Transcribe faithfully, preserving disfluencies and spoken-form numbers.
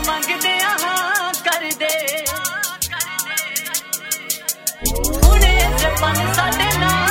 मंगदे हाँ कर दे हुणे जपन साडे नाल